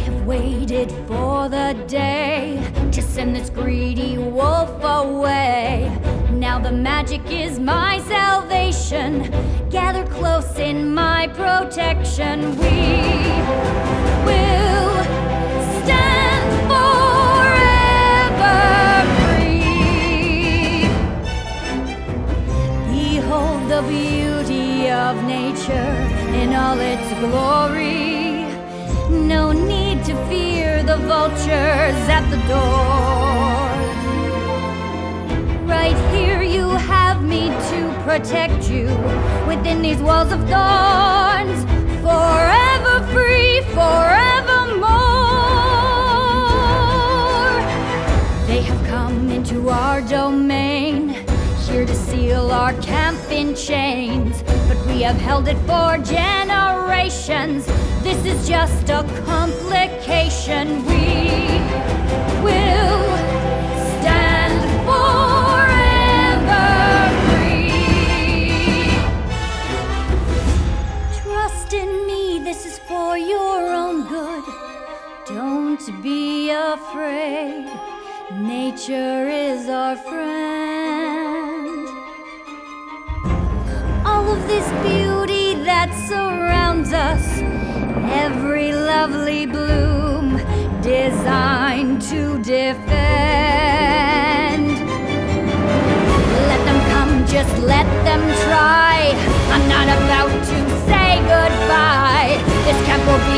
have waited for the day to send this greedy wolf away. Now the magic is my salvation. Gather close in my protection. We will stand forever free. Behold the beauty of nature in all its glory. No need to fear the vultures at the door. Right here you have me to protect you within these walls of thorns. Forever free, forevermore. They have come into our domain, here to seal our camp in chains. But we have held it for generations. This is just a complication. We will stand forever free. Trust in me, this is for your own good. Don't be afraid, nature is our friend. All of this beauty that surrounds us, every lovely bloom designed to defend. Let them come, just let them try. I'm not about to say goodbye. This camp will be